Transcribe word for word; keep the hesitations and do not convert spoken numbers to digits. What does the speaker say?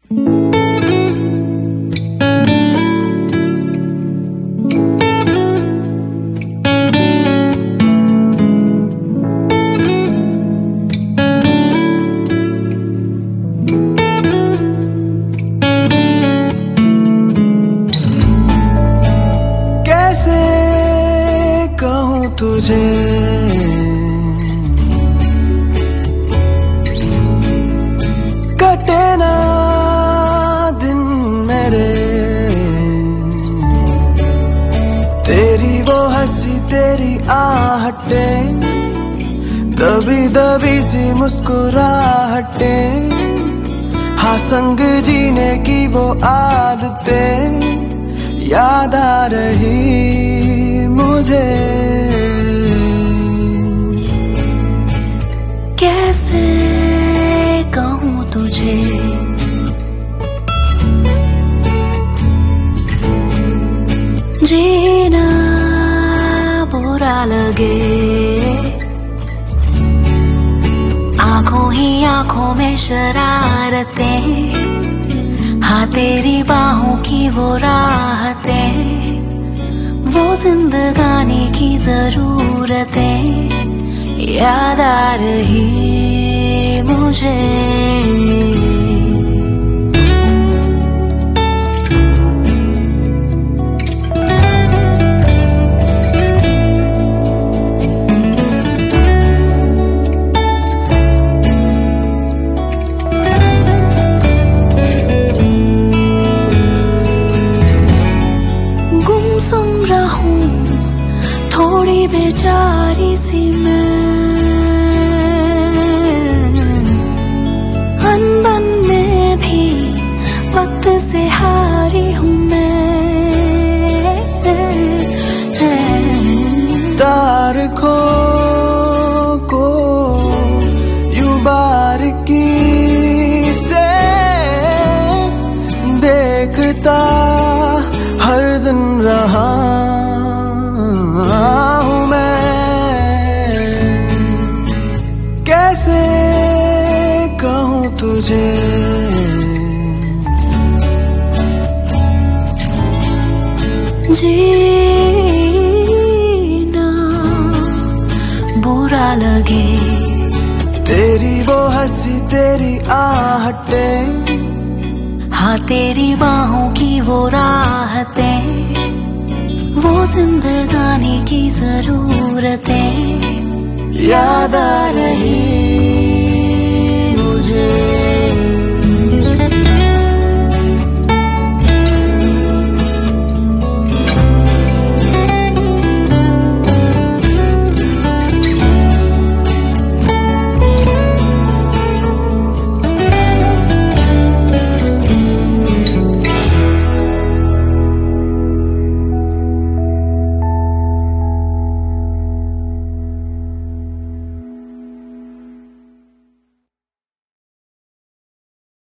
कैसे कहूँ तुझे कटे ना दिन मेरे, तेरी वो हंसी तेरी आहटे, दबी दबी सी मुस्कुराहटे, हाँ संग जीने की वो आदतें याद आ रही मुझे। कैसे कहूँ तुझे जीना बुरा लगे, आंखों ही आंखों में शरारतें, हाँ तेरी बाहों की वो राहतें, वो जिंदगानी की जरूरतें याद आ रही मुझे। गुमसुम रहूं थोड़ी बेचारी सी मैं, अनबन में भी वक्त से हारी हूँ मैं। तारकों को यूं बारीकी से देखता हर दिन रहा हूँ मैं। कैसे कहूँ तुझे जीना बुरा लगे, तेरी वो हंसी तेरी आहटे, हाँ तेरी बाहों की वो राहतें, वो जिंदगानी की जरूरतें याद आ रही मुझे।